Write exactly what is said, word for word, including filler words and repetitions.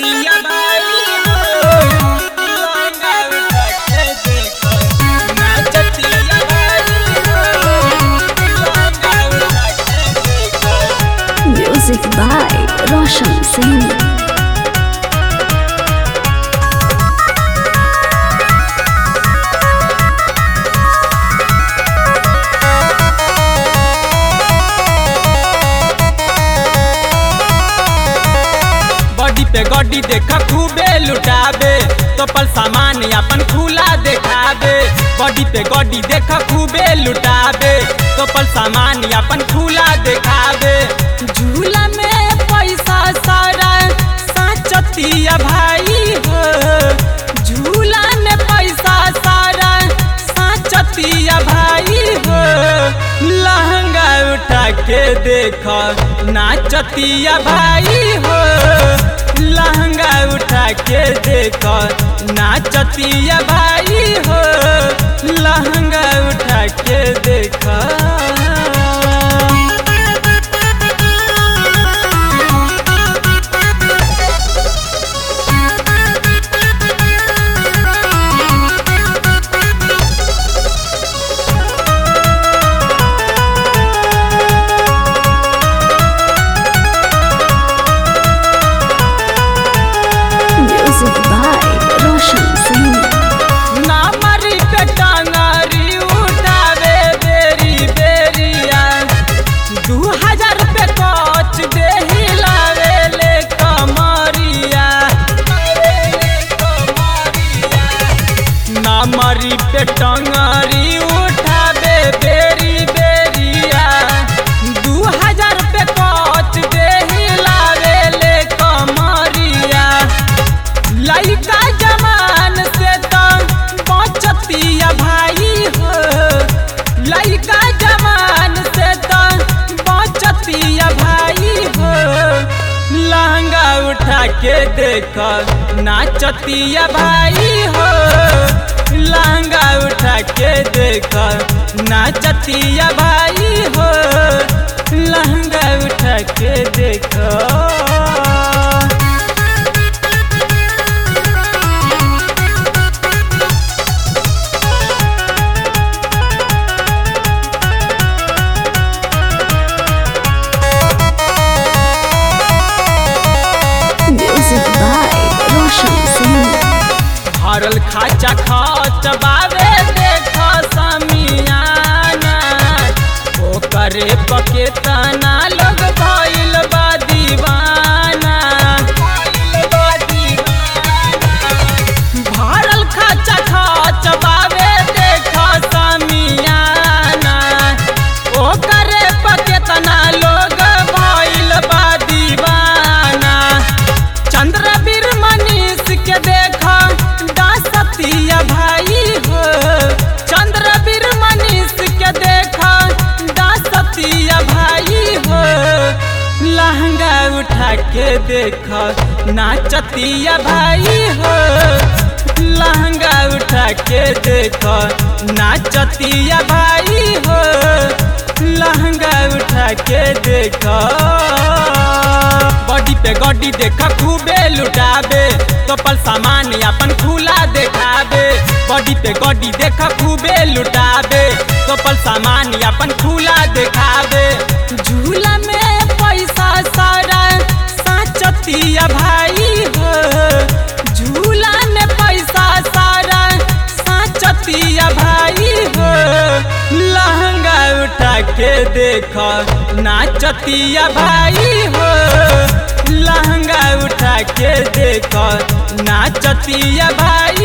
नाचतिया भाई हो लहंगा उठा के देखो नाचतिया भाई हो लहंगा उठा के देखो। Music by Roshan Singh. पे गड्डी देखा खूबे लुटाबे तो पल सामान अपन खुला देखाबे। गड्डी पे गड्डी देखा खूबे लुटाबे तो पल सामान अपन खुला देखाबे। झूला में पैसा सारा साचतिया भाई हो झूला में पैसा सारा साचतिया भाई हो। लहंगा उठा के देखो नाचतिया भाई हो लहंगा उठा के देखो नाचतिया भाई हो लहंगा उठा के देखो। Music by Roshan Singh. नामरी पे टांगरी उठावे बेरी बेरिया दू हजार पे कोच दे हिलावे ले कमरिया। नामरी पे टांगरी उठावे बेरी बेरिया दू हजार पे कोच दे हिलावे ले कमरिया। लइका जमान से तो बचतिया भाई हो लइका जमान से तो बचतिया भाई हो। लहंगा उठा के देखो नाचतिया भाई हो लहंगा उठा के देखो नाचतिया भाई हो लहंगा उठा के देखो। Music by Roshan Singh. भरल खाचा खच बावे देखो समियाना ओकरे पके तना लोग भइल बा दीवाना। भरल खाचा खच बावे देखो समियाना ओकरे पके तना लोग भइल बा दीवाना। चंद्रवीर मनीष के देखा दासतिया भाई हो चंद्रवीर मनीष के देखा दासतिया भाई हो। लहंगा उठा के देखो नाचतिया भाई हो लहंगा उठा के देखो नाचतिया भाई हो लहंगा उठा के देखो। गड्डी पे गड्डी देखा खूबे लुटाबे तो पल सामान अपन खुला देखाबे। गड्डी पे गड्डी देखा खूबे लुटाबे तो पल सामान अपन खुला देखाबे। झूला में पैसा सारा साचतिया भाई हो झूला में पैसा सारा साचतिया भाई हो। लहंगा उठा के देखो नाचतिया भाई हो लहंगा उठा के देखो नाचतिया भाई